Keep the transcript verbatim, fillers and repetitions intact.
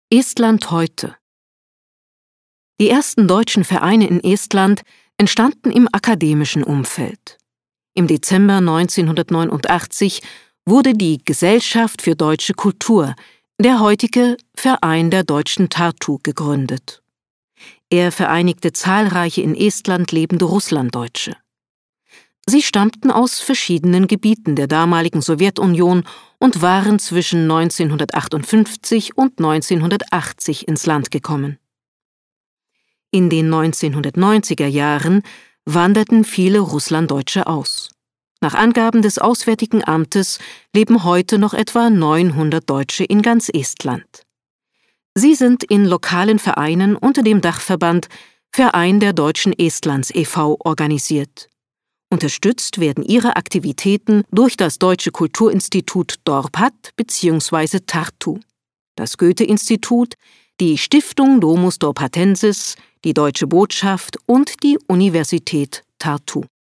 Estland heute. Die ersten deutschen Vereine in Estland entstanden im akademischen Umfeld. Im Dezember neunzehnhundertneunundachtzig wurde die Gesellschaft für deutsche Kultur, der heutige Verein der deutschen Tartu, gegründet. Er vereinigte zahlreiche in Estland lebende Russlanddeutsche. Sie stammten aus verschiedenen Gebieten der damaligen Sowjetunion und waren zwischen neunzehnhundertachtundfünfzig und neunzehnhundertachtzig ins Land gekommen. In den neunzehnhundertneunziger Jahren wanderten viele Russlanddeutsche aus. Nach Angaben des Auswärtigen Amtes leben heute noch etwa neunhundert Deutsche in ganz Estland. Sie sind in lokalen Vereinen unter dem Dachverband Verein der Deutschen Estlands e V organisiert. Unterstützt werden ihre Aktivitäten durch das Deutsche Kulturinstitut Dorpat bzw. Tartu, das Goethe-Institut, die Stiftung Domus Dorpatensis, die Deutsche Botschaft und die Universität Tartu.